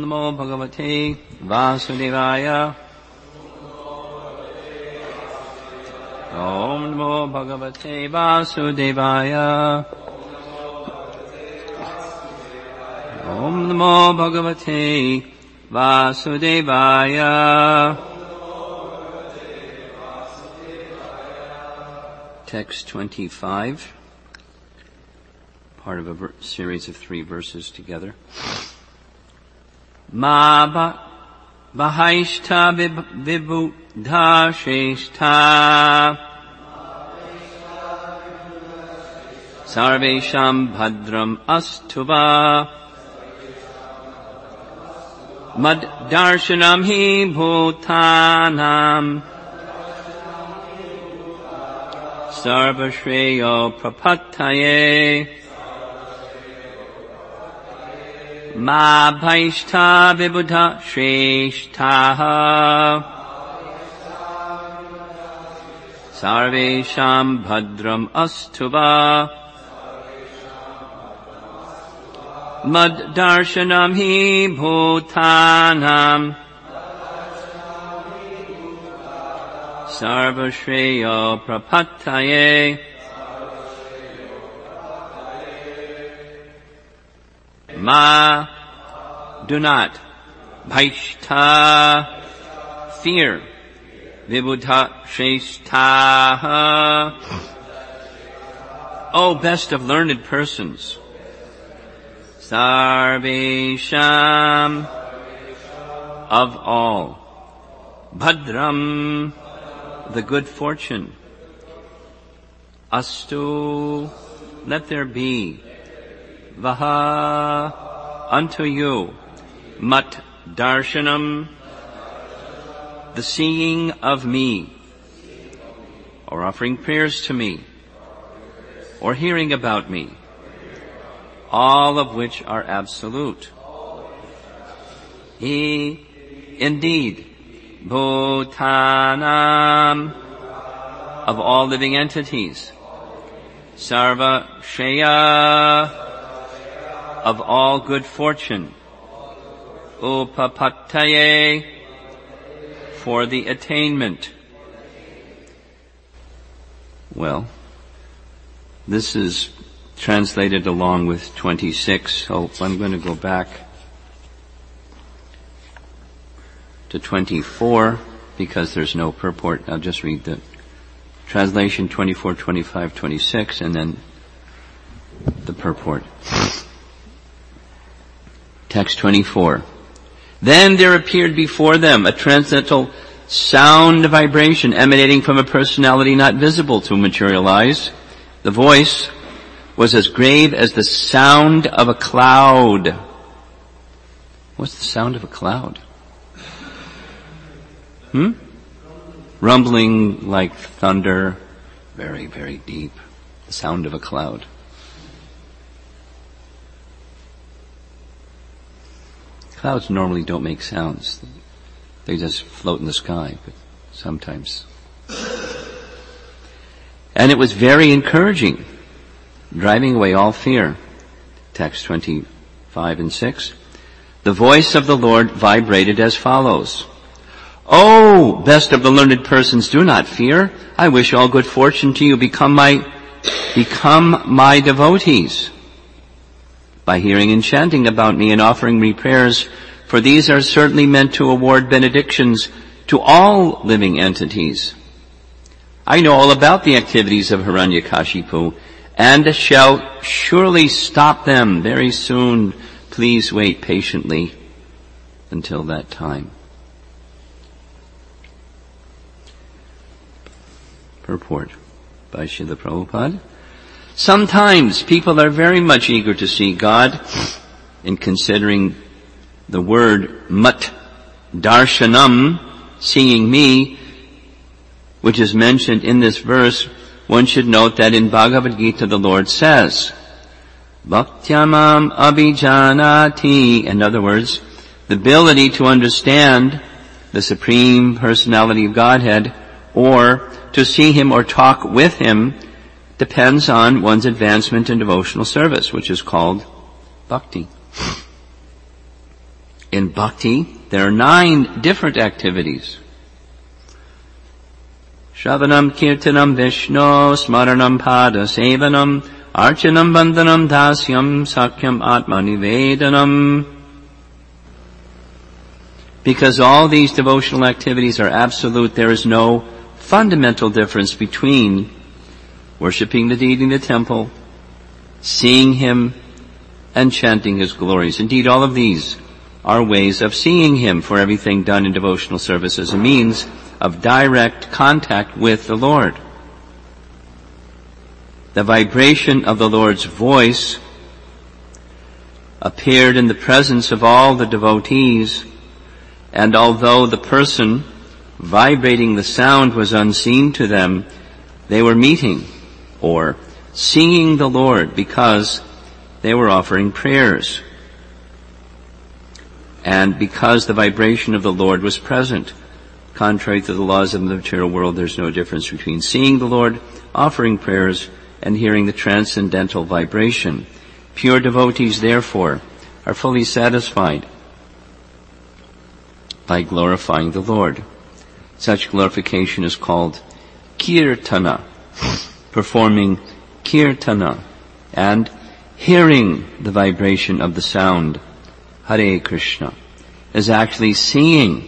Namo Bhagavate Vasudevaya. Om Namo Bhagavate Vasudevaya. Om Namo Bhagavate Vasudevaya. Text 25, part of a series of 3 verses together. Ma Bahaishta Vibudha Sheshta Sarvesham Bhadram Astuva Mad Darshanam Hi Bhutanam Sarva Shreyo Prapattaye Ma Bhaishta Vibudha Shreshtaha Sarvesham Bhadram Astuva Mad Darshanam Hi Bhutanam Sarva Shreyo Prapattaye Ma, do not. Bhaishta, fear. Vibudha Shreshtaha. O best of learned persons. Sarvesham, of all. Bhadram, the good fortune. Astu, let there be. Vaha, unto you. Mat darshanam, the seeing of me, or offering prayers to me, or hearing about me, all of which are absolute. He, indeed, Bhutanam, of all living entities. Sarva Shreya, of all good fortune. Upapattaye, for the attainment. Well, this is translated along with 26, so I'm going to go back to 24 because there's no purport. I'll just read the translation 24, 25, 26, and then the purport. Text 24. Then there appeared before them a transcendental sound vibration emanating from a personality not visible to material eyes. The voice was as grave as the sound of a cloud. What's the sound of a cloud? Rumbling like thunder, very, very deep. The sound of a cloud. Clouds normally don't make sounds. They just float in the sky, but sometimes. And it was very encouraging, driving away all fear. Text 25 and 6. The voice of the Lord vibrated as follows. Oh, best of the learned persons, do not fear. I wish all good fortune to you. Become my devotees by hearing and chanting about me and offering me prayers, for these are certainly meant to award benedictions to all living entities. I know all about the activities of Hiranyakashipu and shall surely stop them very soon. Please wait patiently until that time. Purport by Srila Prabhupada. Sometimes people are very much eager to see God. In considering the word mat darshanam, seeing me, which is mentioned in this verse, one should note that in Bhagavad Gita the Lord says, Bhaktyamam abhijanati, in other words, the ability to understand the Supreme Personality of Godhead, or to see Him or talk with Him, depends on one's advancement in devotional service, which is called bhakti. In bhakti, there are 9 different activities. Shravanam, Kirtanam, Vishno, Smaranam, Pada, Sevanam, Archanam, Bandhanam, Dasyam, Sakyam, Atma, Nivedanam. Because all these devotional activities are absolute, there is no fundamental difference between worshipping the deity in the temple, seeing him, and chanting his glories. Indeed, all of these are ways of seeing him, for everything done in devotional service is a means of direct contact with the Lord. The vibration of the Lord's voice appeared in the presence of all the devotees, and although the person vibrating the sound was unseen to them, they were meeting or seeing the Lord because they were offering prayers, and because the vibration of the Lord was present. Contrary to the laws of the material world, there's no difference between seeing the Lord, offering prayers, and hearing the transcendental vibration. Pure devotees, therefore, are fully satisfied by glorifying the Lord. Such glorification is called kirtana, performing kirtana, and hearing the vibration of the sound, Hare Krishna, is actually seeing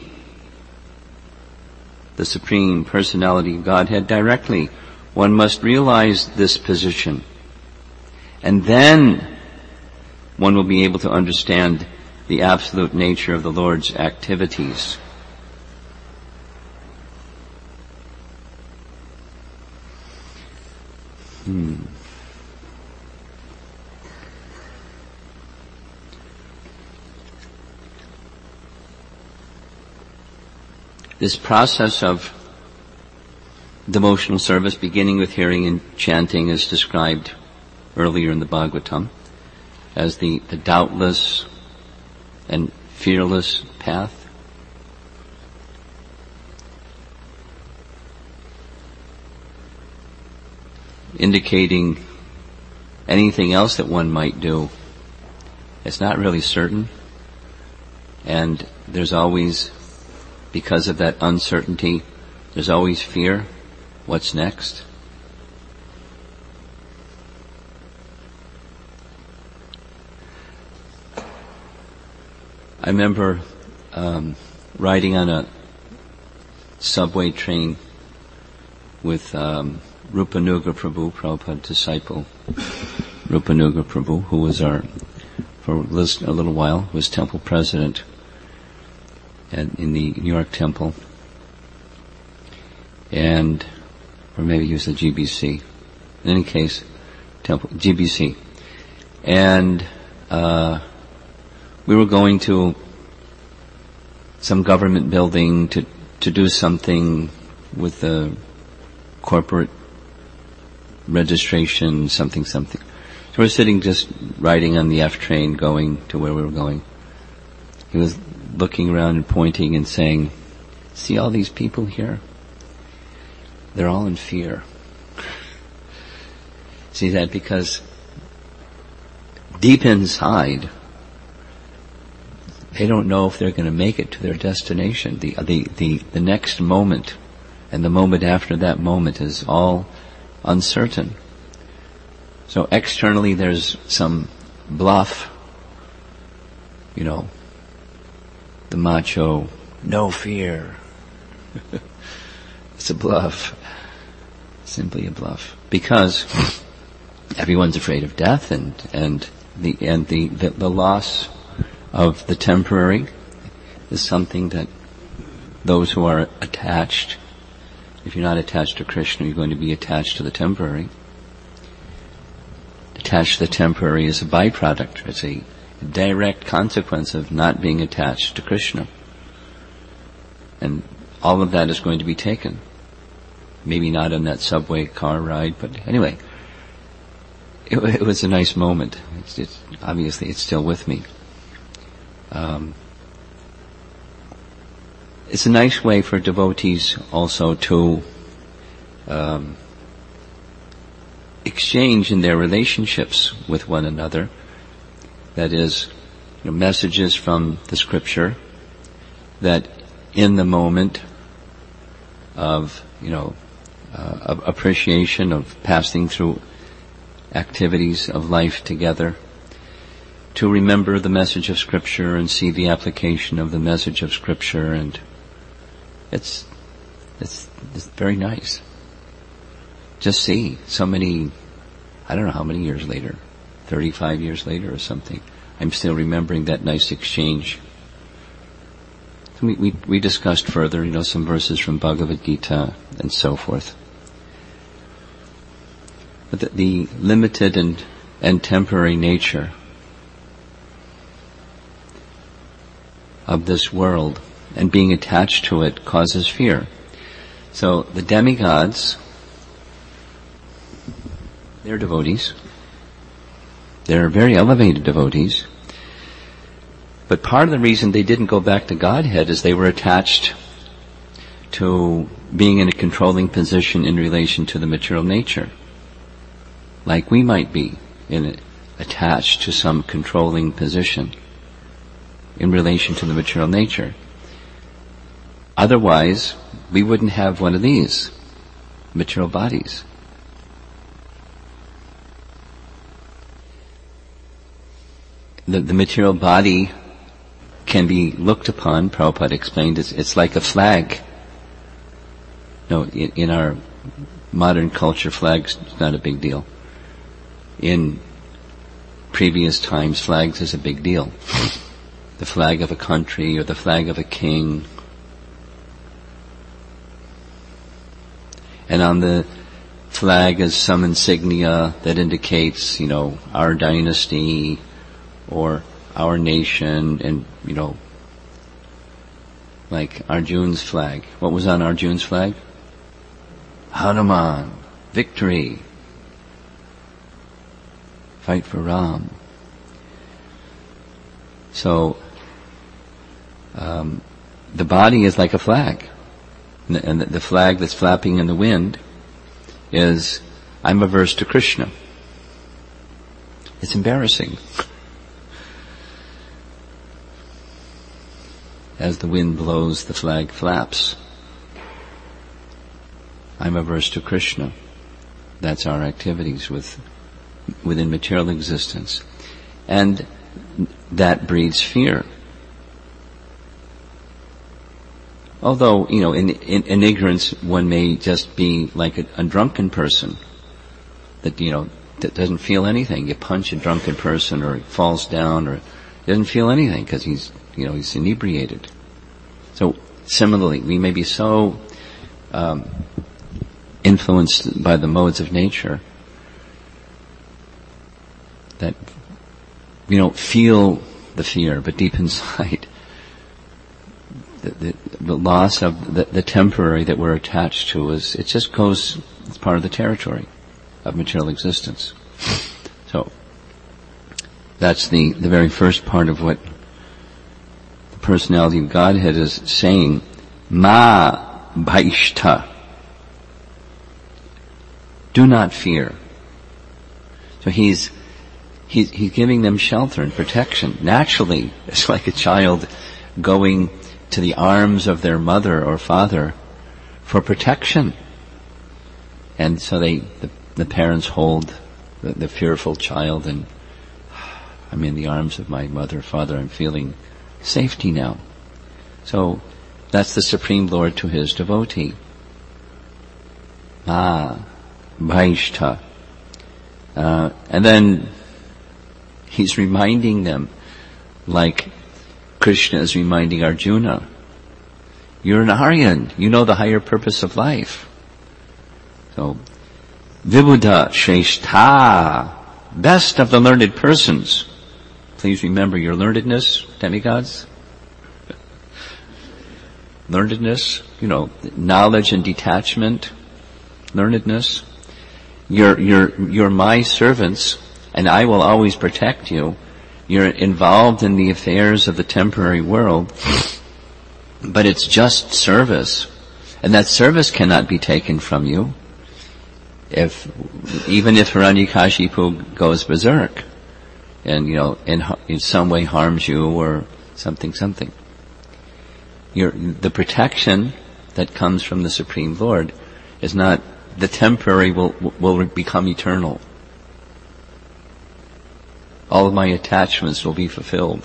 the Supreme Personality of Godhead directly. One must realize this position, and then one will be able to understand the absolute nature of the Lord's activities. This process of devotional service, beginning with hearing and chanting, is described earlier in the Bhagavatam as the doubtless and fearless path. Indicating anything else that one might do, it's not really certain, and there's always, because of that uncertainty, there's always fear. What's next? I remember riding on a subway train with Rupanuga Prabhu, Prabhupada's disciple, Rupanuga Prabhu, who was for a little while, was temple president in the New York temple, or maybe he was the GBC. In any case, temple GBC, and we were going to some government building to do something with the corporate registration, something. So we're sitting, just riding on the F train, going to where we were going. He was looking around and pointing and saying, "See all these people here? They're all in fear." See that? Because deep inside, they don't know if they're going to make it to their destination. The next moment and the moment after that moment is all uncertain. So externally there's some bluff, the macho, no fear. It's a bluff. Simply a bluff. Because everyone's afraid of death and the loss of the temporary is something that those who are attached, if you're not attached to Krishna, you're going to be attached to the temporary. Attached to the temporary is a byproduct. It's a direct consequence of not being attached to Krishna. And all of that is going to be taken. Maybe not on that subway car ride, but anyway, it was a nice moment. Obviously, it's still with me. It's a nice way for devotees also to exchange in their relationships with one another. That is, messages from the scripture that in the moment of, of appreciation, of passing through activities of life together, to remember the message of scripture and see the application of the message of scripture, and it's very nice. Just see so many, I don't know how many years later, 35 years later or something, I'm still remembering that nice exchange. We discussed further, some verses from Bhagavad Gita and so forth. But the limited and temporary nature of this world and being attached to it causes fear. So the demigods, they're devotees. They're very elevated devotees. But part of the reason they didn't go back to Godhead is they were attached to being in a controlling position in relation to the material nature. Like we might be attached to some controlling position in relation to the material nature. Otherwise, we wouldn't have one of these material bodies. The material body can be looked upon, Prabhupada explained, it's like a flag. No, in our modern culture, flags is not a big deal. In previous times, flags is a big deal. The flag of a country or the flag of a king. And on the flag is some insignia that indicates, our dynasty or our nation, and, like Arjun's flag. What was on Arjun's flag? Hanuman, victory. Fight for Ram. So, the body is like a flag. And the flag that's flapping in the wind is, I'm averse to Krishna. It's embarrassing. As the wind blows, the flag flaps. I'm averse to Krishna. That's our activities within material existence. And that breeds fear. Although, in ignorance, one may just be like a drunken person that, that doesn't feel anything. You punch a drunken person or he falls down or doesn't feel anything because he's inebriated. So similarly, we may be so influenced by the modes of nature that we don't feel the fear, but deep inside, the loss of the temporary that we're attached to it's part of the territory of material existence. So that's the very first part of what the personality of Godhead is saying. Ma bhaishta. Do not fear. So he's giving them shelter and protection. Naturally, it's like a child going to the arms of their mother or father for protection. And so the parents hold the fearful child, and I'm in the arms of my mother, father, I'm feeling safety now. So that's the Supreme Lord to his devotee. Bhaishta. And then he's reminding them, like Krishna is reminding Arjuna, you're an Aryan, you know the higher purpose of life. So, Vibhuda Shreshtha, best of the learned persons. Please remember your learnedness, demigods. Learnedness, knowledge and detachment, learnedness. You're my servants, and I will always protect you. You're involved in the affairs of the temporary world, but it's just service, and that service cannot be taken from you. Even if Hiranyakashipu goes berserk, and in some way harms you or something. The protection that comes from the Supreme Lord is not the temporary will become eternal. All of my attachments will be fulfilled.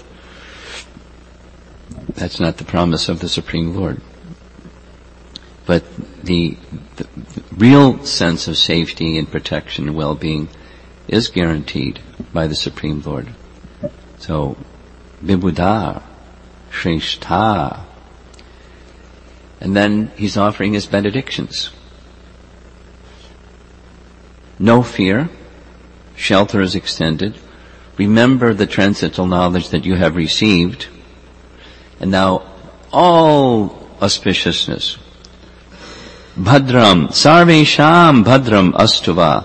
That's not the promise of the Supreme Lord. But the real sense of safety and protection and well-being is guaranteed by the Supreme Lord. So, Vibhuddha, Shrestha. And then he's offering his benedictions. No fear, shelter is extended. Remember the transcendental knowledge that you have received. And now all auspiciousness. Bhadram, Sarvesham Bhadram Astuva.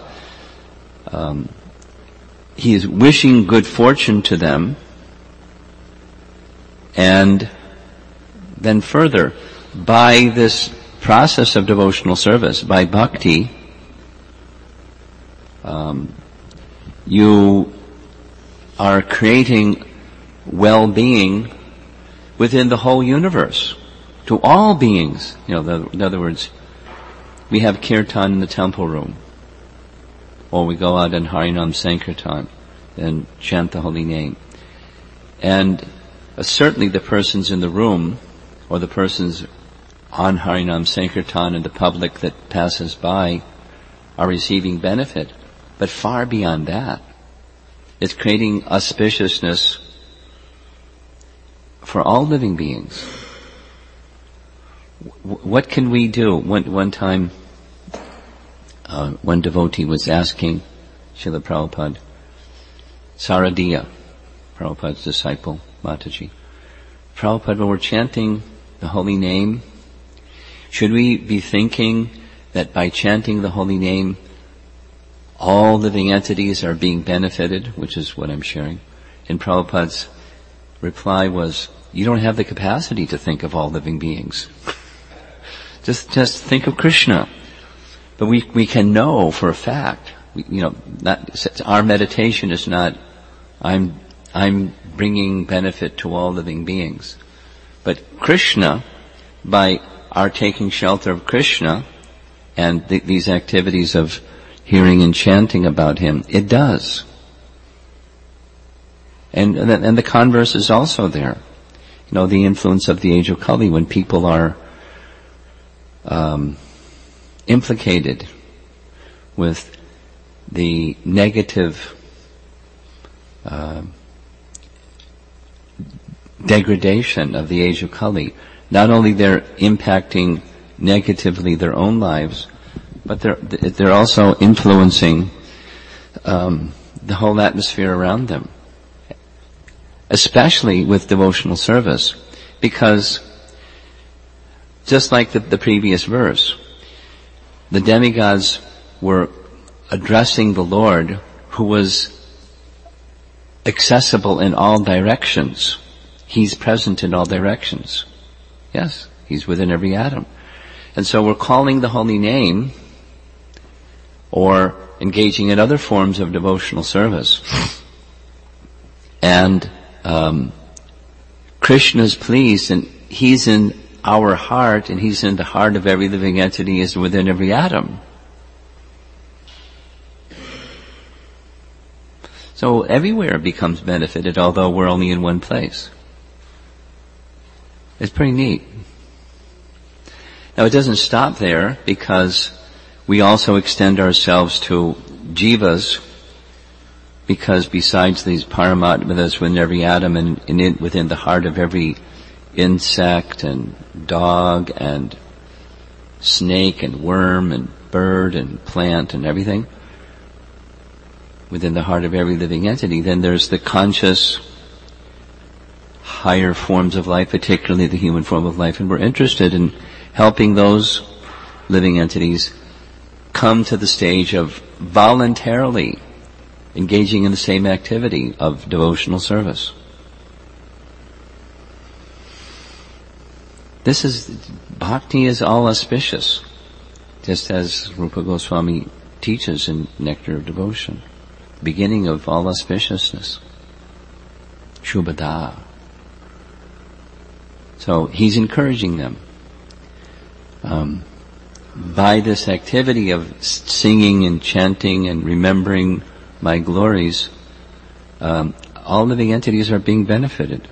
He is wishing good fortune to them. And then further, by this process of devotional service, by bhakti, you are creating well-being within the whole universe, to all beings. In other words, we have kirtan in the temple room, or we go out and Harinam Sankirtan and chant the holy name. And certainly the persons in the room, or the persons on Harinam Sankirtan and the public that passes by, are receiving benefit. But far beyond that, it's creating auspiciousness for all living beings. What can we do? One time, one devotee was asking Srila Prabhupada, Saradiya, Prabhupada's disciple, Mataji, Prabhupada, when we're chanting the holy name, should we be thinking that by chanting the holy name, all living entities are being benefited, which is what I'm sharing? And Prabhupada's reply was, you don't have the capacity to think of all living beings. Just think of Krishna. But we can know for a fact, our meditation is not, I'm bringing benefit to all living beings. But Krishna, by our taking shelter of Krishna and these activities of hearing and chanting about him, it does. And the converse is also there. The influence of the age of Kali, when people are implicated with the negative degradation of the age of Kali. Not only they're impacting negatively their own lives, but they're also influencing the whole atmosphere around them, especially with devotional service, because just like the previous verse, the demigods were addressing the Lord, who was accessible in all directions. He's present in all directions. Yes, he's within every atom. And so we're calling the holy name or engaging in other forms of devotional service. And Krishna's pleased, and he's in our heart, and he's in the heart of every living entity, is within every atom. So everywhere becomes benefited, although we're only in one place. It's pretty neat. Now it doesn't stop there, because we also extend ourselves to jivas, because besides these paramatmas within every atom and within the heart of every insect and dog and snake and worm and bird and plant and everything, within the heart of every living entity, then there's the conscious higher forms of life, particularly the human form of life, and we're interested in helping those living entities come to the stage of voluntarily engaging in the same activity of devotional service. Bhakti is all auspicious, just as Rupa Goswami teaches in Nectar of Devotion, beginning of all auspiciousness. Shubhada. So he's encouraging them. By this activity of singing and chanting and remembering my glories, all living entities are being benefited.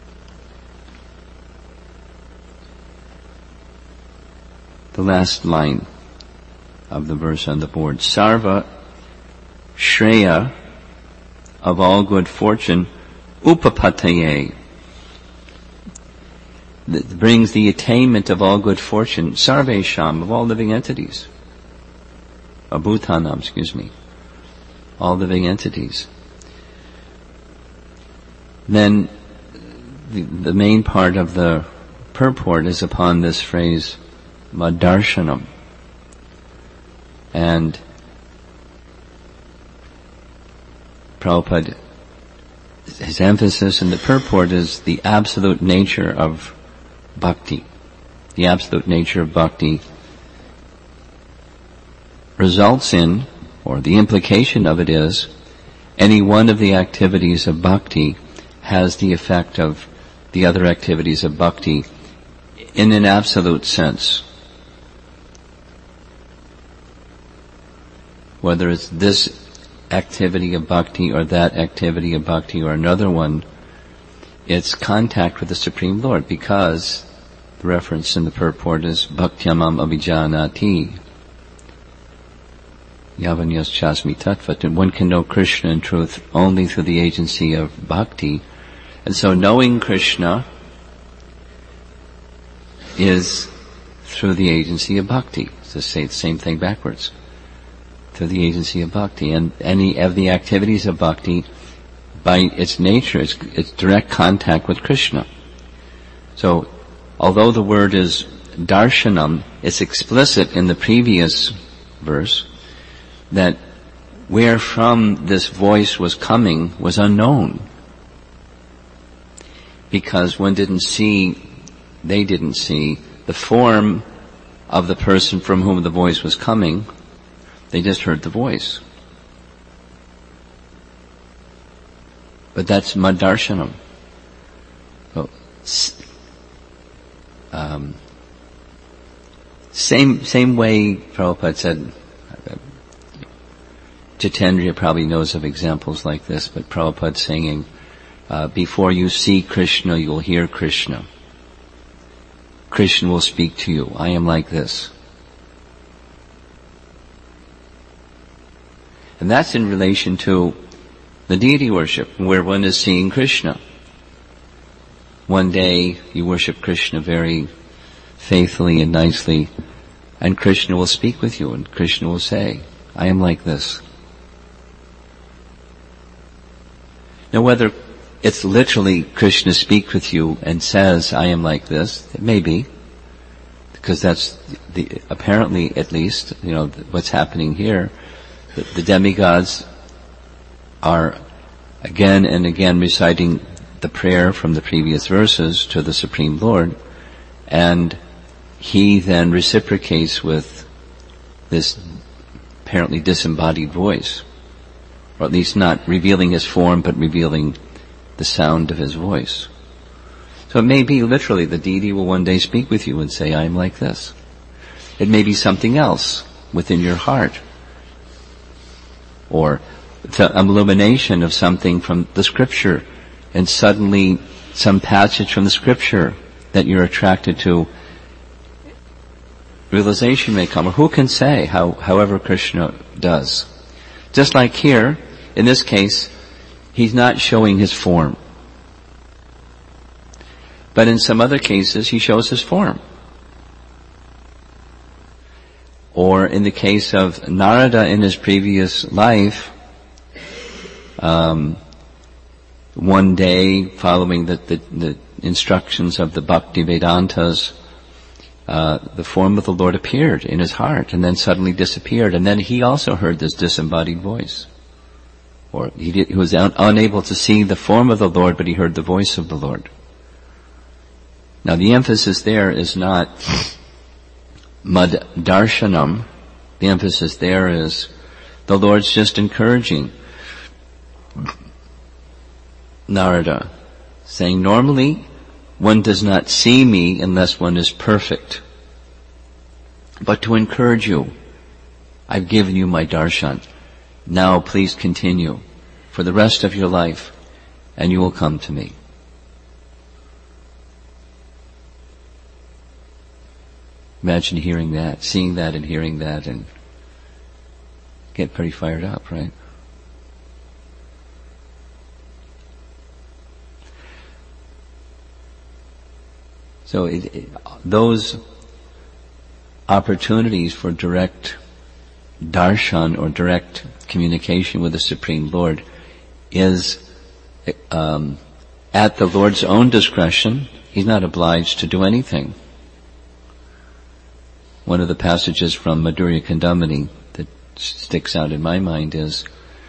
The last line of the verse on the board. Sarva Shreya, of all good fortune, Upapataye, that brings the attainment of all good fortune, Sarvesham, of all living entities. Abhutanam, all living entities. Then the main part of the purport is upon this phrase, Madarshanam. And Prabhupada, his emphasis in the purport is the absolute nature of bhakti. The absolute nature of bhakti results in, or the implication of it is, any one of the activities of bhakti has the effect of the other activities of bhakti in an absolute sense. Whether it's this activity of bhakti or that activity of bhakti or another one, it's contact with the Supreme Lord, because the reference in the purport is bhaktyamam avijanati yavanyas chasmi tattvat, and one can know Krishna in truth only through the agency of bhakti. And so knowing Krishna is through the agency of bhakti. To say the same thing backwards. Through the agency of bhakti. And any of the activities of bhakti, by its nature, it's direct contact with Krishna. So, although the word is darshanam, it's explicit in the previous verse that where from this voice was coming was unknown. Because they didn't see the form of the person from whom the voice was coming. They just heard the voice. But that's Madarshanam. So, same way Prabhupada said, Jitendriya probably knows of examples like this, but Prabhupada saying, before you see Krishna, you'll hear Krishna. Krishna will speak to you. I am like this. And that's in relation to the deity worship, where one is seeing Krishna. One day you worship Krishna very faithfully and nicely, and Krishna will speak with you, and Krishna will say, I am like this. Now whether it's literally Krishna speaks with you and says, I am like this, it may be, because that's apparently at least, what's happening here. The demigods are again and again reciting the prayer from the previous verses to the Supreme Lord, and he then reciprocates with this apparently disembodied voice, or at least not revealing his form, but revealing the sound of his voice. So it may be literally the deity will one day speak with you and say, I am like this. It may be something else within your heart, or the illumination of something from the scripture, and suddenly some passage from the scripture that you're attracted to, realization may come, or who can say, however Krishna does. Just like here, in this case, he's not showing his form. But in some other cases, he shows his form. Or in the case of Narada in his previous life, one day, following the instructions of the Bhakti Vedantas, the form of the Lord appeared in his heart and then suddenly disappeared. And then he also heard this disembodied voice. Or he was unable to see the form of the Lord, but he heard the voice of the Lord. Now the emphasis there is not Madarshanam. The emphasis there is the Lord's just encouraging Narada saying, normally one does not see me unless one is perfect. But to encourage you, I've given you my darshan. Now please continue for the rest of your life, and you will come to me. Imagine hearing that, seeing that and hearing that, and get pretty fired up, right? So those opportunities for direct darshan or direct communication with the Supreme Lord is at the Lord's own discretion. He's not obliged to do anything. One of the passages from Madhurya Kandamani that sticks out in my mind is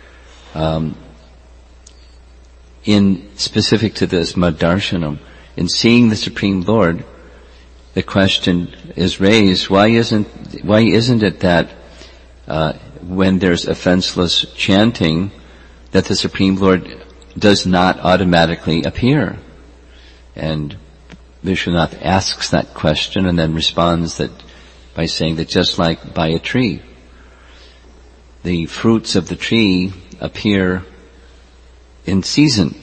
in specific to this Maddarshanam, in seeing the Supreme Lord, the question is raised, why isn't it that when there's offenseless chanting, that the Supreme Lord does not automatically appear? And Vishwanath asks that question and then responds that by saying that just like by a tree, the fruits of the tree appear in season.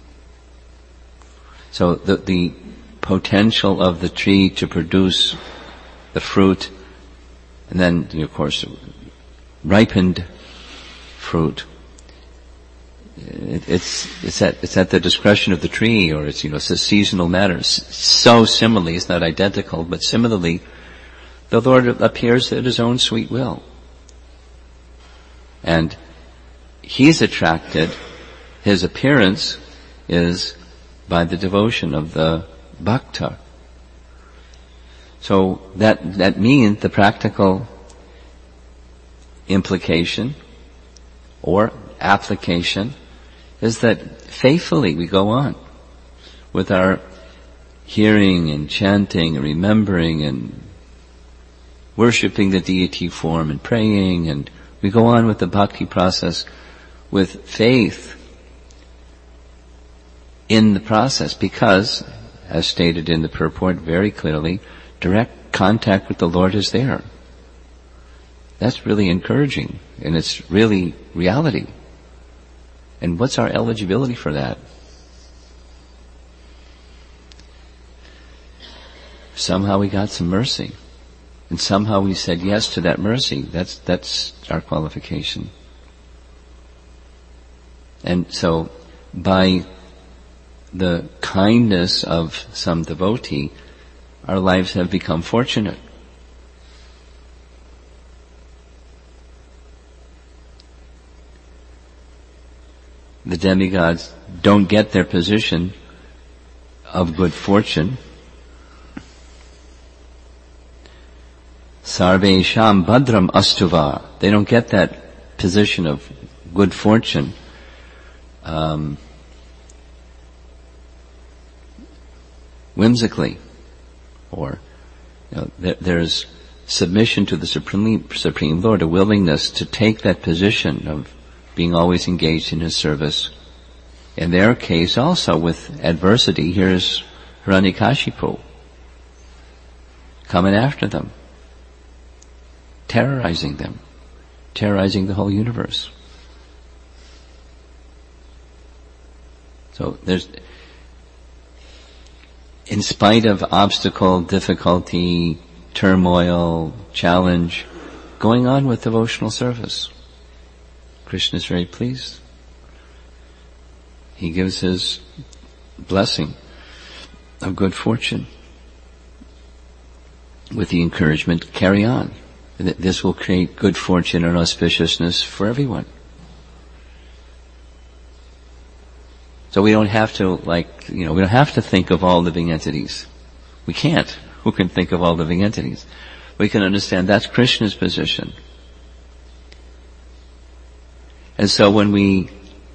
So the potential of the tree to produce the fruit, and then, of course, ripened fruit, it's at the discretion of the tree, or it's a seasonal matter. So similarly, it's not identical, but similarly, the Lord appears at His own sweet will. And He's attracted, His appearance is by the devotion of the bhakta. So that means the practical implication or application is that faithfully we go on with our hearing and chanting and remembering and worshipping the deity form and praying, and we go on with the bhakti process with faith in the process, because, as stated in the purport very clearly, direct contact with the Lord is there. That's really encouraging, and it's really reality. And what's our eligibility for that? Somehow we got some mercy, and somehow we said yes to that mercy. That's our qualification. And so, by the kindness of some devotee, our lives have become fortunate. The demigods don't get their position of good fortune. Sarvesham Bhadram Astuva. They don't get that position of good fortune whimsically, or there's submission to the Supreme Lord, a willingness to take that position of being always engaged in His service. In their case also with adversity, here's Hiranyakashipu coming after them, terrorizing them, terrorizing the whole universe. So there's, in spite of obstacle, difficulty, turmoil, challenge, going on with devotional service, Krishna is very pleased. He gives His blessing of good fortune with the encouragement, carry on. This will create good fortune and auspiciousness for everyone. So we don't have to we don't have to think of all living entities. We can't. Who can think of all living entities? We can understand that's Krishna's position. And so when we,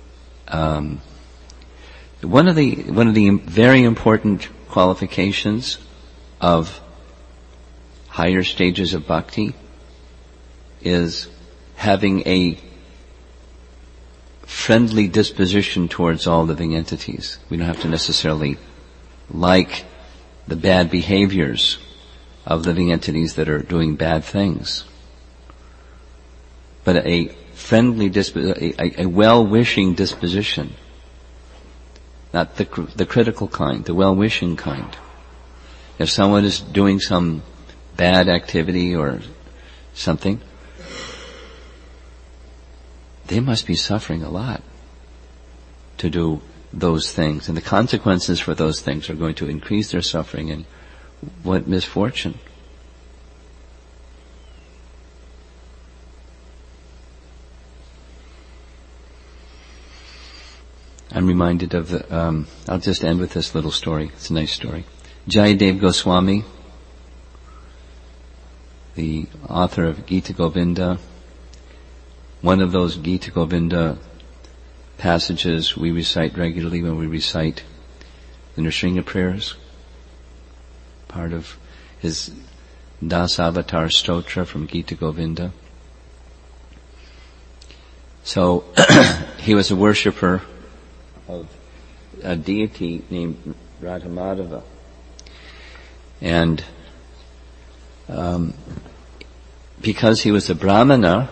one of the very important qualifications of higher stages of bhakti is having a friendly disposition towards all living entities. We don't have to necessarily like the bad behaviors of living entities that are doing bad things. But a friendly a well-wishing disposition. Not the critical kind, the well-wishing kind. If someone is doing some bad activity or something, they must be suffering a lot to do those things. And the consequences for those things are going to increase their suffering, and what misfortune. I'm reminded of I'll just end with this little story. It's a nice story. Jayadev Goswami, the author of Gita Govinda, one of those Gita Govinda passages we recite regularly when we recite the Nrsimha prayers, part of his Dasavatar Stotra from Gita Govinda. So, he was a worshipper of a deity named Radhamadava. And because he was a Brahmana,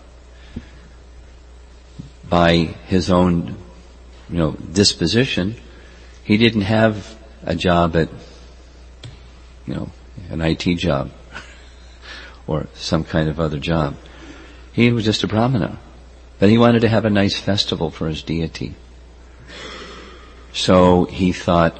by his own, disposition, he didn't have a job at, an IT job or some kind of other job. He was just a Brahmana. But he wanted to have a nice festival for his deity. So he thought,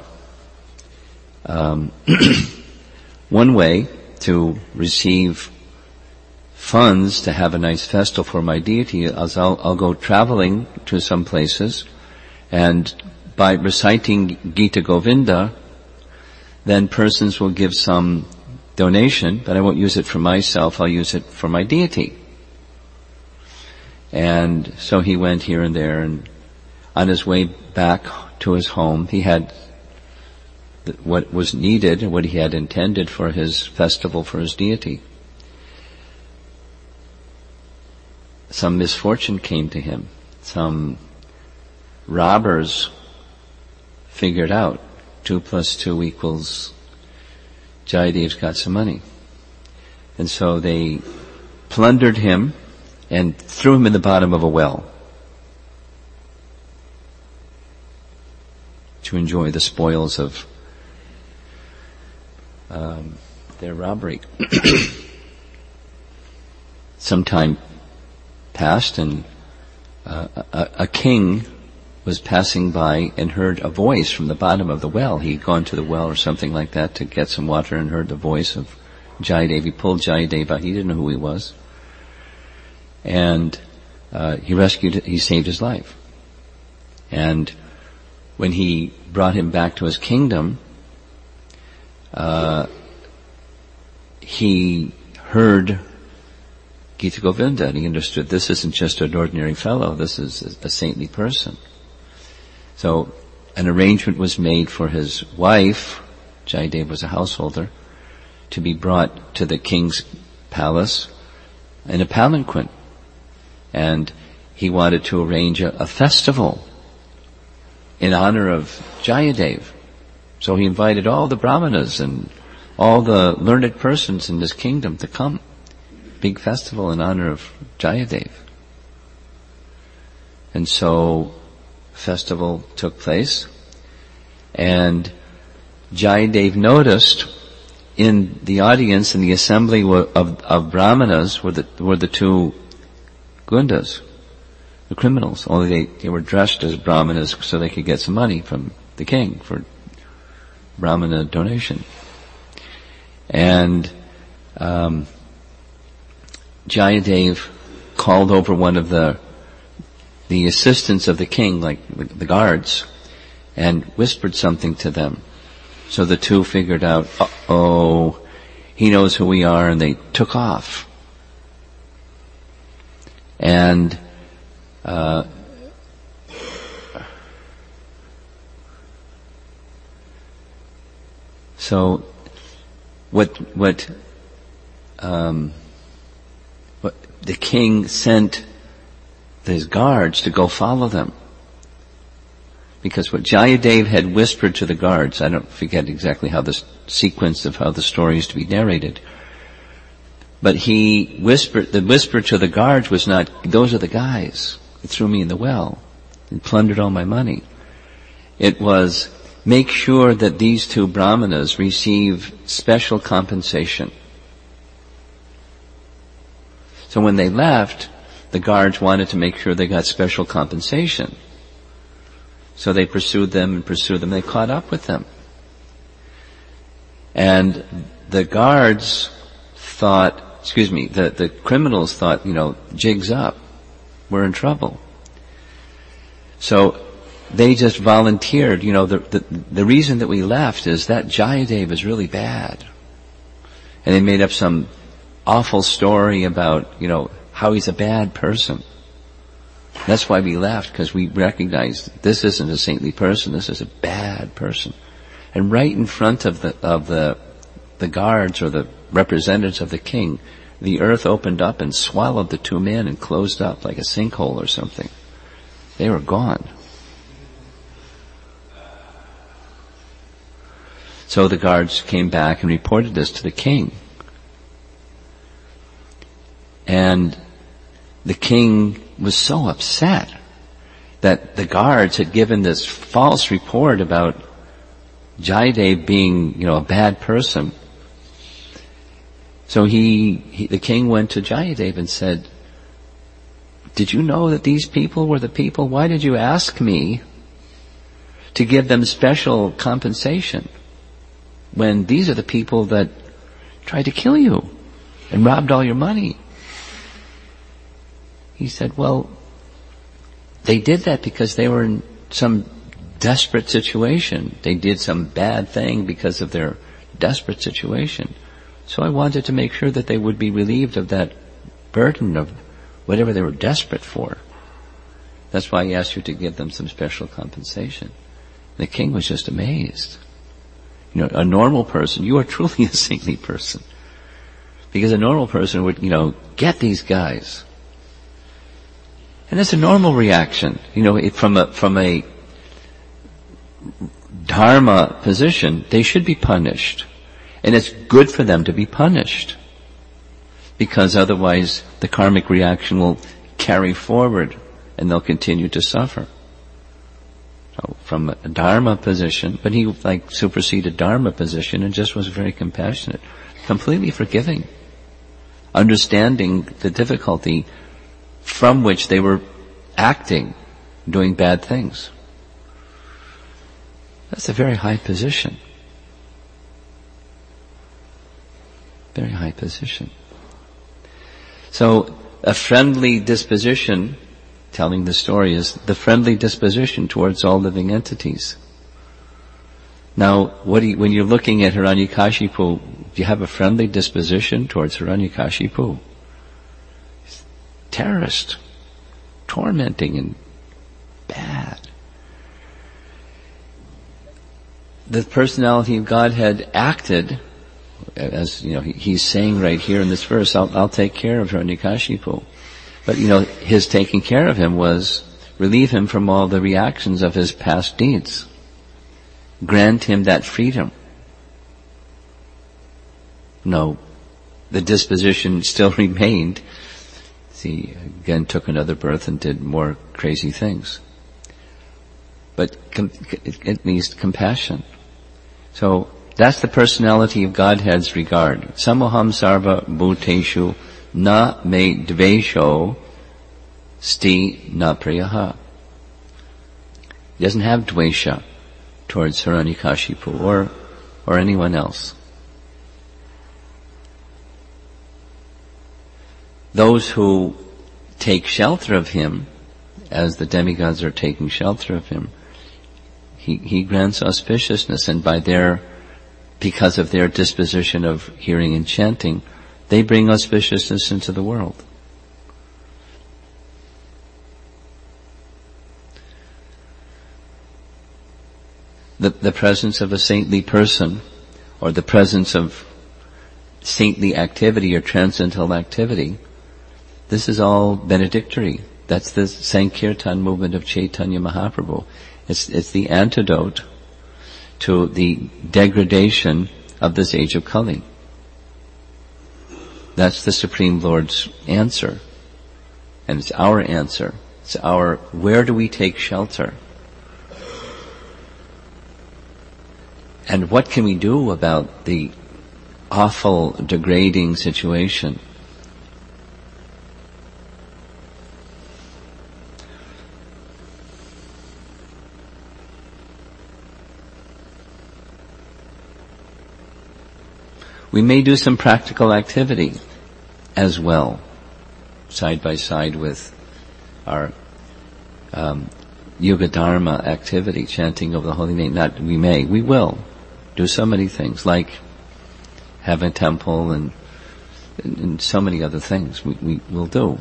one way to receive funds to have a nice festival for my deity is I'll go traveling to some places, and by reciting Gita Govinda, then persons will give some donation, but I won't use it for myself, I'll use it for my deity. And so he went here and there, and on his way back to his home, he had what was needed and what he had intended for his festival for his deity. Some misfortune came to him. Some robbers figured out 2 + 2 equals Jayadev's got some money. And so they plundered him and threw him in the bottom of a well to enjoy the spoils of their robbery. Some time passed, and a king was passing by and heard a voice from the bottom of the well. He'd gone to the well or something like that to get some water and heard the voice of Jayadev. He pulled Jayadev out. He didn't know who he was. And he saved his life. And when he brought him back to his kingdom, he heard Gita Govinda, and he understood this isn't just an ordinary fellow, this is a saintly person. So an arrangement was made for his wife, Jayadev was a householder, to be brought to the king's palace in a palanquin. And he wanted to arrange a festival in honor of Jayadev. So he invited all the brahmanas and all the learned persons in his kingdom to come. Big festival in honor of Jayadev. And so festival took place, and Jayadev noticed in the audience, in the assembly of brahmanas, were the 2 gundas, the criminals. Only they were dressed as brahmanas so they could get some money from the king for brahmana donation. And Jayadev called over one of the assistants of the king, like the guards, and whispered something to them. So the 2 figured out, uh-oh, he knows who we are, and they took off. And so what the king sent his guards to go follow them. Because what Jayadev had whispered to the guards, I don't forget exactly how the sequence of how the story is to be narrated, but the whisper to the guards was not, those are the guys that threw me in the well and plundered all my money. It was, make sure that these two brahmanas receive special compensation. So when they left, the guards wanted to make sure they got special compensation. So they pursued them. They caught up with them. And the guards thought, the criminals thought, jig's up. We're in trouble. So they just volunteered, the reason that we left is that Jayadev is really bad. And they made up some awful story about, how he's a bad person. That's why we left, because we recognized this isn't a saintly person, this is a bad person. And right in front of the guards or the representatives of the king, the earth opened up and swallowed the two men and closed up like a sinkhole or something. They were gone. So the guards came back and reported this to the king. And the king was so upset that the guards had given this false report about Jayadev being, a bad person. So the king went to Jayadev and said, did you know that these people were the people? Why did you ask me to give them special compensation when these are the people that tried to kill you and robbed all your money? He said, well, they did that because they were in some desperate situation. They did some bad thing because of their desperate situation. So I wanted to make sure that they would be relieved of that burden of whatever they were desperate for. That's why I asked you to give them some special compensation. The king was just amazed. A normal person, you are truly a saintly person. Because a normal person would, get these guys. And that's a normal reaction. From a dharma position, they should be punished. And it's good for them to be punished. Because otherwise the karmic reaction will carry forward and they'll continue to suffer. So from a dharma position, but he superseded dharma position and just was very compassionate, completely forgiving, understanding the difficulty from which they were acting, doing bad things. That's a very high position. Very high position. So a friendly disposition, telling the story, is the friendly disposition towards all living entities. Now, when you're looking at Hiranyakashipu, do you have a friendly disposition towards Hiranyakashipu? Terrorist, tormenting and bad. The personality of Godhead acted, as he's saying right here in this verse, I'll take care of Hiranyakashipu. But his taking care of him was relieve him from all the reactions of his past deeds. Grant him that freedom. No, the disposition still remained. He again took another birth and did more crazy things. But at least compassion. So that's the personality of Godhead's regard. Samoham sarva bhuteshu na me dvesho sti na priyaha. He doesn't have dvesha towards Hiranyakashipu or anyone else. Those who take shelter of him, as the demigods are taking shelter of him, he grants auspiciousness, and because of their disposition of hearing and chanting, they bring auspiciousness into the world. The presence of a saintly person, or the presence of saintly activity or transcendental activity, this is all benedictory. That's the Sankirtan movement of Chaitanya Mahaprabhu. It's the antidote to the degradation of this age of Kali. That's the Supreme Lord's answer. And it's our answer. It's our, where do we take shelter? And what can we do about the awful, degrading situation? We may do some practical activity as well, side by side with our Yuga Dharma activity, chanting of the holy name. We will do so many things, like have a temple and so many other things we will do.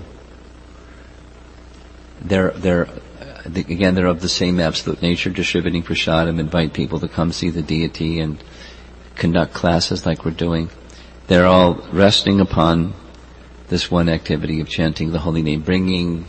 They're of the same absolute nature, distributing prasadam, invite people to come see the deity and conduct classes like we're doing. They're all resting upon this one activity of chanting the holy name, bringing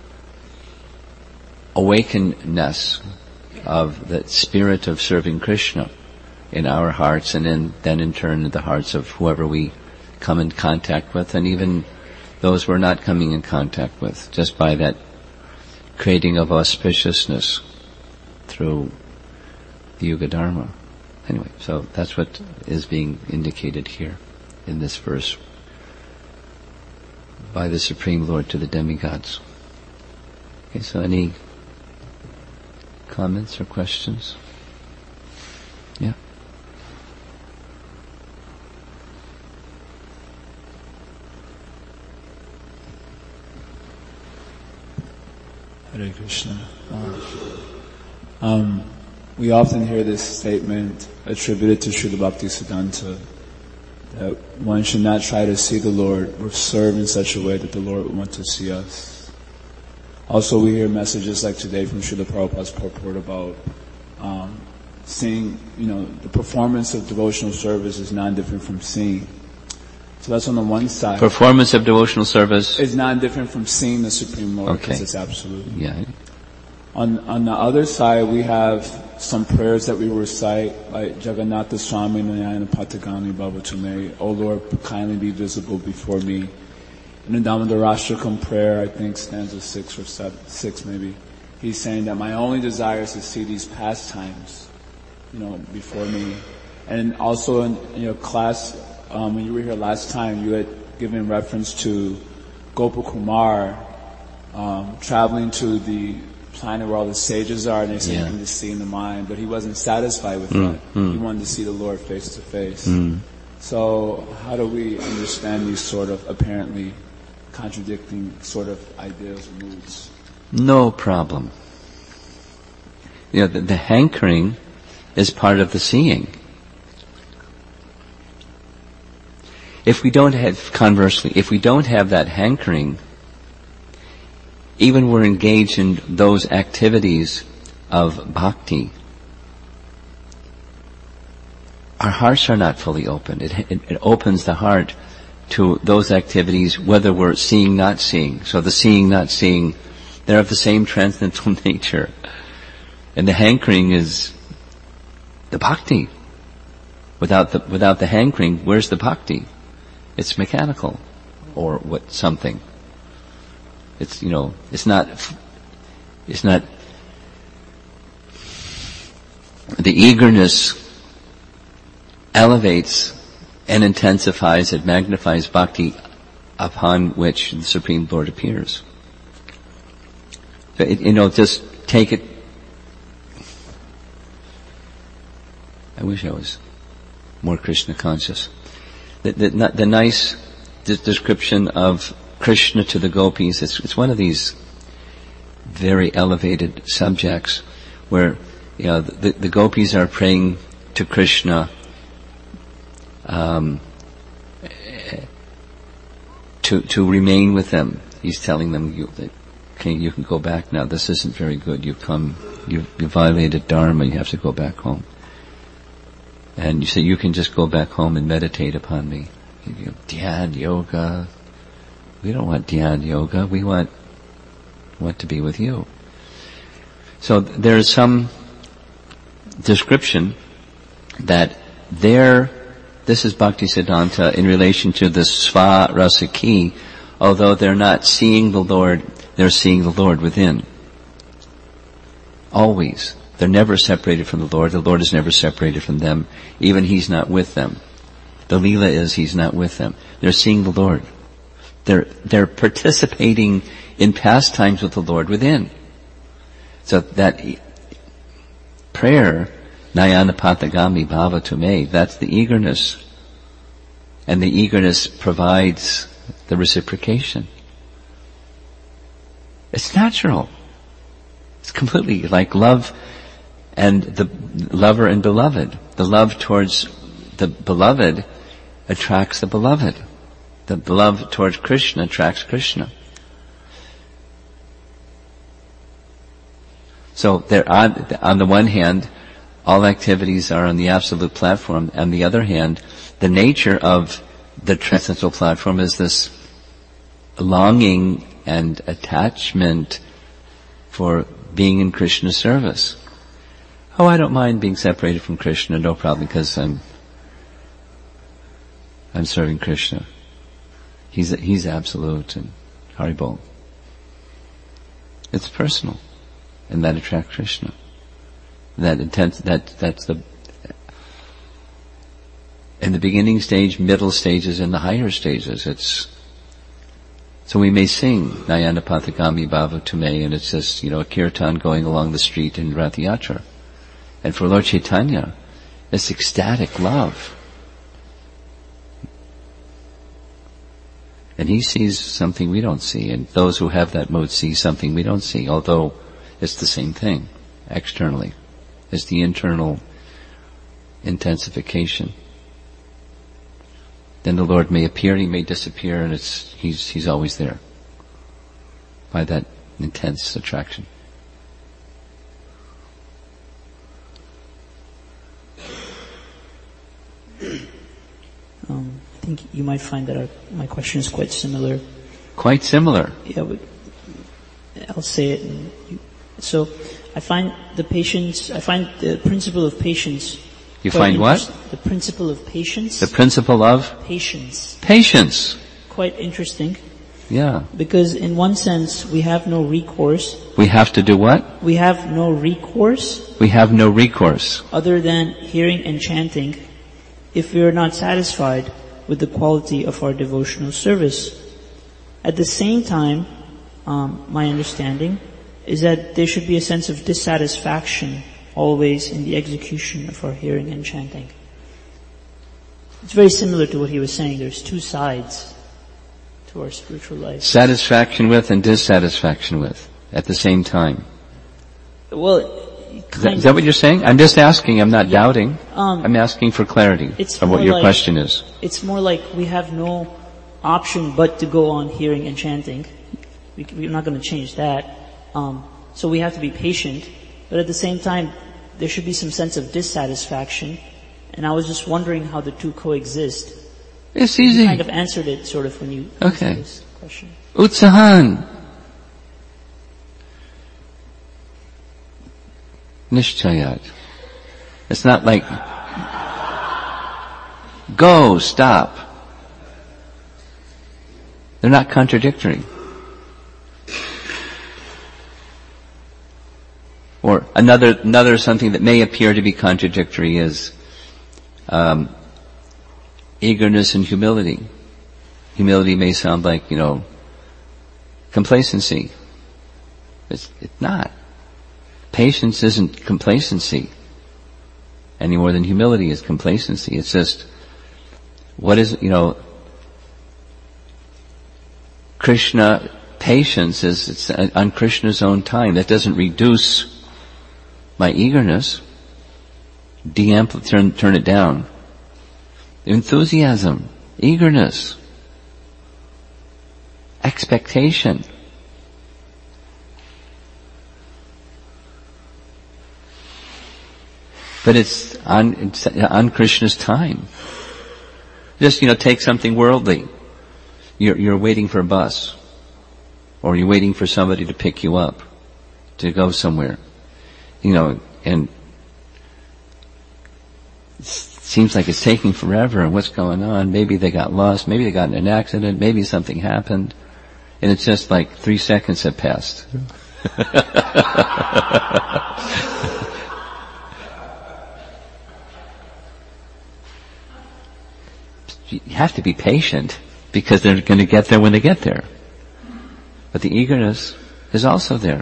awakenedness of the spirit of serving Krishna in our hearts, and then in turn in the hearts of whoever we come in contact with, and even those we're not coming in contact with, just by that creating of auspiciousness through the Yuga Dharma. Anyway, so that's what is being indicated here in this verse by the Supreme Lord to the demigods. Okay, so any comments or questions? Yeah. Hare Krishna. We often hear this statement attributed to Srila Bhaktisiddhanta, that one should not try to see the Lord or serve in such a way that the Lord would want to see us. Also, we hear messages like today from Srila Prabhupada's purport about seeing, the performance of devotional service is non-different from seeing. So that's on the one side. Performance of devotional service is non-different from seeing the Supreme Lord, because it's absolute. Yeah. On the other side, we have some prayers that we recite, like Jagannatha Swami Nayana Patagami Bhavatume, O Lord, kindly be visible before me. In the Damodarashtakam prayer, I think stanza 6 or 6 maybe, he's saying that my only desire is to see these pastimes, before me. And also in your class, when you were here last time, you had given reference to Gopakumar traveling to the planet where all the sages are, and they say to see in the mind, but he wasn't satisfied with that. He wanted to see the Lord face to face. So how do we understand these sort of apparently contradicting sort of ideas and moods? No problem. The hankering is part of the seeing. Conversely, if we don't have that hankering, even we're engaged in those activities of bhakti, our hearts are not fully opened. It opens the heart to those activities, whether we're seeing, not seeing. So the seeing, not seeing, they're of the same transcendental nature. And the hankering is the bhakti. Without the hankering, where's the bhakti? It's mechanical, or something. It's not the eagerness elevates and intensifies, it magnifies bhakti upon which the Supreme Lord appears. So just take it. I wish I was more Krishna conscious. The nice description of Krishna to the gopis, it's one of these very elevated subjects where the gopis are praying to Krishna to remain with them. He's telling them, you can go back now. This isn't very good. You violated Dharma. You have to go back home. And you say, you can just go back home and meditate upon me. Dhyan yoga. We don't want dhyan yoga. We want want to be with you. So there's some description that this is Bhaktisiddhanta in relation to the Sva Rasaki, although they're not seeing the Lord, they're seeing the Lord within. Always. They're never separated from the Lord is never separated from them, even He's not with them. The Leela is He's not with them. They're seeing the Lord. They're participating in pastimes with the Lord within. So that prayer, Nayanapatagami Bhavatu Me, that's the eagerness. And the eagerness provides the reciprocation. It's natural. It's completely like love and the lover and beloved. The love towards the beloved attracts the beloved. The love towards Krishna attracts Krishna. So there on the one hand, all activities are on the absolute platform. On the other hand, the nature of the transcendental platform is this longing and attachment for being in Krishna's service. Oh, I don't mind being separated from Krishna, no problem, because I'm serving Krishna. He's absolute and Haribol. It's personal, and that attracts Krishna. That's the in the beginning stage, middle stages, and the higher stages. So we may sing Nayanapatagami Bhavatu Me, and it's just, a kirtan going along the street in Rath Yatra. And for Lord Chaitanya, it's ecstatic love. And He sees something we don't see, and those who have that mode see something we don't see, although it's the same thing, externally. It's the internal intensification. Then the Lord may appear, He may disappear, and He's always there by that intense attraction. I think you might find that my question is quite similar. Quite similar? Yeah, but I'll say it. So I find the principle of patience. You find what? The principle of patience. The principle of? Patience. Patience. Quite interesting. Yeah. Because in one sense, we have no recourse. We have to do what? We have no recourse. We have no recourse. Other than hearing and chanting, if we are not satisfied with the quality of our devotional service. At the same time, my understanding is that there should be a sense of dissatisfaction always in the execution of our hearing and chanting. It's very similar to what he was saying. There's two sides to our spiritual life. Satisfaction with and dissatisfaction with at the same time. Well, is that what you're saying? I'm just asking, I'm not doubting. I'm asking for clarity of what your question is. It's more like we have no option but to go on hearing and chanting. We're not going to change that. So we have to be patient. But at the same time, there should be some sense of dissatisfaction. And I was just wondering how the two coexist. It's easy. You kind of answered it sort of when you answered this question. Utsahan. Nishchayat. It's not like go, stop. They're not contradictory. Or another something that may appear to be contradictory is eagerness and humility. Humility may sound like, complacency. It's not. Patience isn't complacency any more than humility is complacency. It's just, Krishna, patience it's on Krishna's own time. That doesn't reduce my eagerness. Turn it down. Enthusiasm, eagerness, expectation. But it's on Krishna's time. Just, take something worldly. You're waiting for a bus. Or you're waiting for somebody to pick you up, to go somewhere. And it seems like it's taking forever, and what's going on? Maybe they got lost, maybe they got in an accident, maybe something happened, and it's just like 3 seconds have passed. You have to be patient, because they're going to get there when they get there. But the eagerness is also there.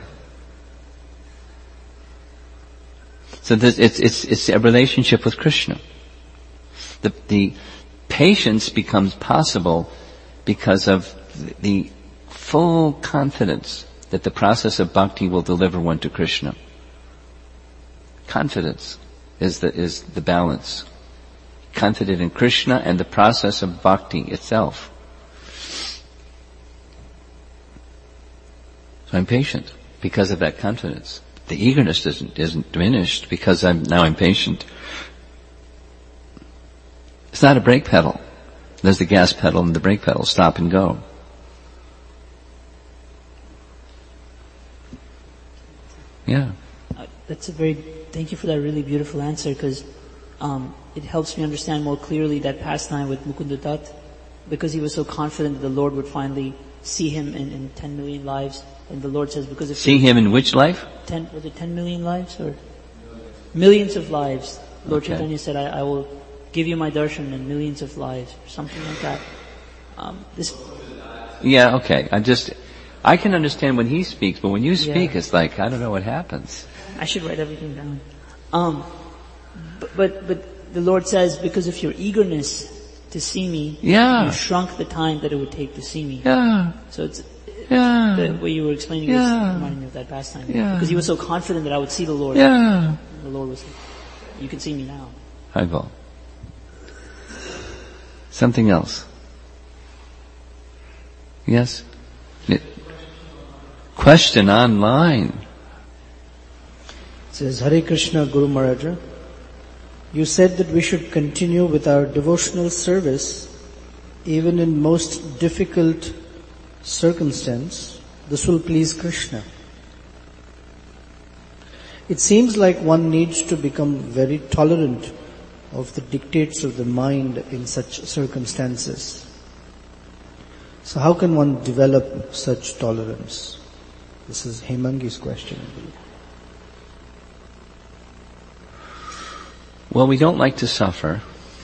So it's a relationship with Krishna. The patience becomes possible because of the full confidence that the process of bhakti will deliver one to Krishna. Confidence is the balance. Confident in Krishna and the process of bhakti itself. So I'm patient because of that confidence. The eagerness isn't diminished because I'm patient. It's not a brake pedal. There's the gas pedal and the brake pedal. Stop and go. Yeah. Thank you for that really beautiful answer, because it helps me understand more clearly that pastime with Mukunda Dutt, because he was so confident that the Lord would finally see him in 10 million lives. And the Lord says, because if see him in which life? 10 million lives or millions of lives? Lord Chaitanya said, I will give you my darshan in millions of lives, or something like that. Yeah, okay. I can understand when he speaks, but when you speak, it's like, I don't know what happens. I should write everything down. But the Lord says, because of your eagerness to see me, you shrunk the time that it would take to see me. Yeah. So it's, the way you were explaining was reminding me of that pastime. Yeah. Because he was so confident that I would see the Lord. Yeah. The Lord was like, you can see me now. Haival. Something else. Yes? Question online. It says, Hare Krishna Guru Maharaja. You said that we should continue with our devotional service even in most difficult circumstance. This will please Krishna. It seems like one needs to become very tolerant of the dictates of the mind in such circumstances. So how can one develop such tolerance? This is Hemangi's question, I believe. Well, we don't like to suffer.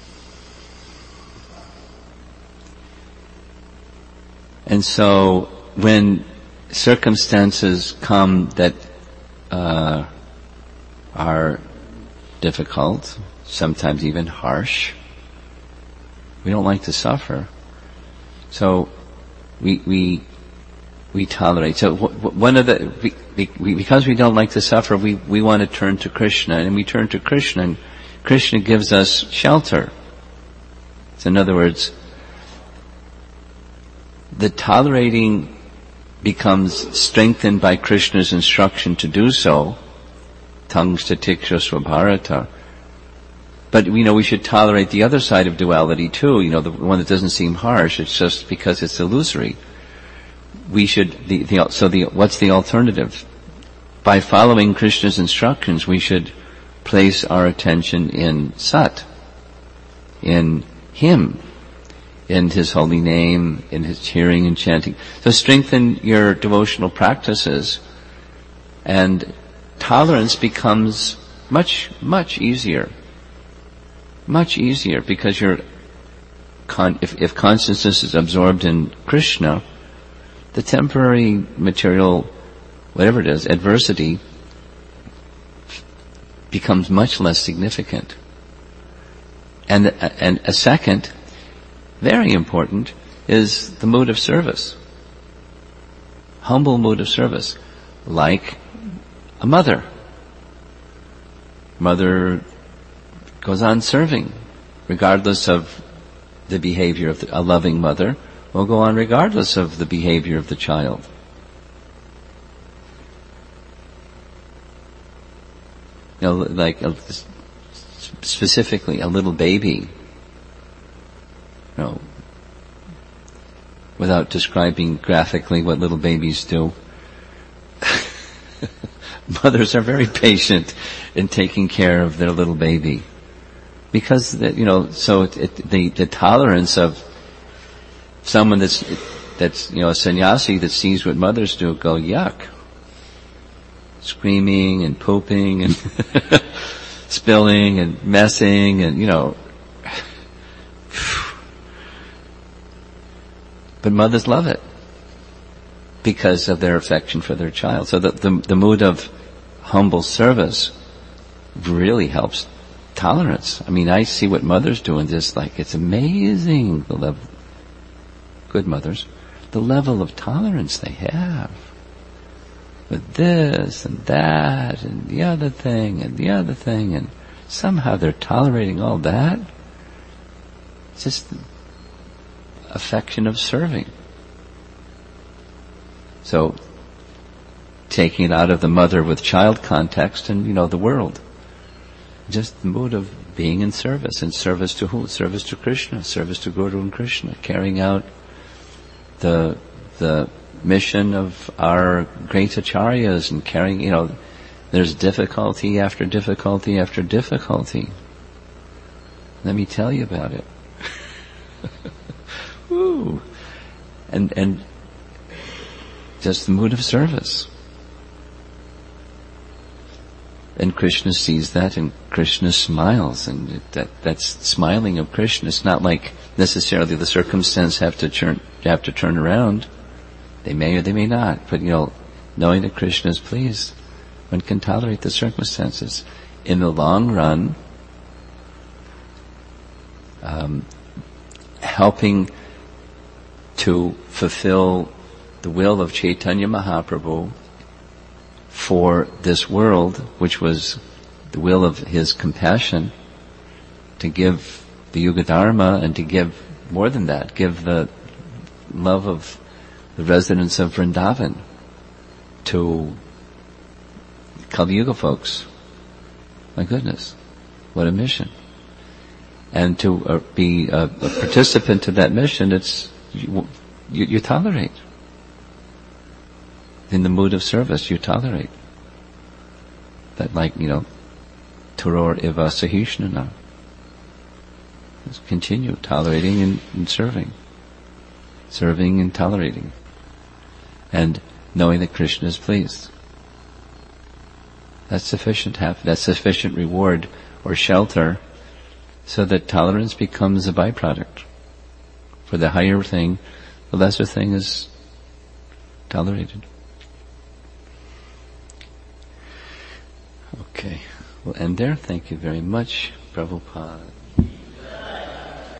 And so when circumstances come that are difficult, sometimes even harsh, we don't like to suffer. So we tolerate. So one of because we don't like to suffer, we want to turn to Krishna, and we turn to Krishna, and Krishna gives us shelter. So in other words, the tolerating becomes strengthened by Krishna's instruction to do so. Tangstatiksha swabharata. But we should tolerate the other side of duality too, the one that doesn't seem harsh, it's just because it's illusory. We should, what's the alternative? By following Krishna's instructions, we should place our attention in Sat, in Him, in His holy name, in His hearing and chanting. So strengthen your devotional practices, and tolerance becomes much, much easier. Much easier, because if consciousness is absorbed in Krishna, the temporary material, whatever it is, adversity, becomes much less significant. And a second, very important, is the mood of service. Humble mood of service. Like a mother. Mother goes on serving, regardless of the behavior of a loving mother will go on regardless of the behavior of the child. Specifically a little baby, without describing graphically what little babies do. Mothers are very patient in taking care of their little baby. Because, so the tolerance of someone that's, a sannyasi that sees what mothers do go, yuck. Screaming and pooping and spilling and messing and, But mothers love it because of their affection for their child. So the mood of humble service really helps tolerance. I mean, I see what mothers do and just it's amazing, the level, good mothers, the level of tolerance they have with this and that and the other thing and the other thing, and somehow they're tolerating all that. It's just affection of serving. So, taking it out of the mother with child context and, the world. Just the mood of being in service. And service to who? Service to Krishna. Service to Guru and Krishna. Carrying out the mission of our great acharyas and carrying, there's difficulty after difficulty after difficulty. Let me tell you about it. Woo. And just the mood of service. And Krishna sees that, and Krishna smiles, and that's smiling of Krishna. It's not like necessarily the circumstance have to turn around. They may or they may not, but knowing that Krishna is pleased, one can tolerate the circumstances. In the long run, helping to fulfill the will of Chaitanya Mahaprabhu for this world, which was the will of his compassion, to give the Yuga Dharma and to give more than that, give the love of the residents of Vrindavan to Kali Yuga folks. My goodness, what a mission. And to be a participant to that mission, you tolerate. In the mood of service, you tolerate. That Turor Iva Sahishnana. Just continue tolerating and serving. Serving and tolerating. And knowing that Krishna is pleased. That's sufficient. That's sufficient reward or shelter so that tolerance becomes a byproduct. For the higher thing, the lesser thing is tolerated. Okay, we'll end there. Thank you very much, Prabhupada.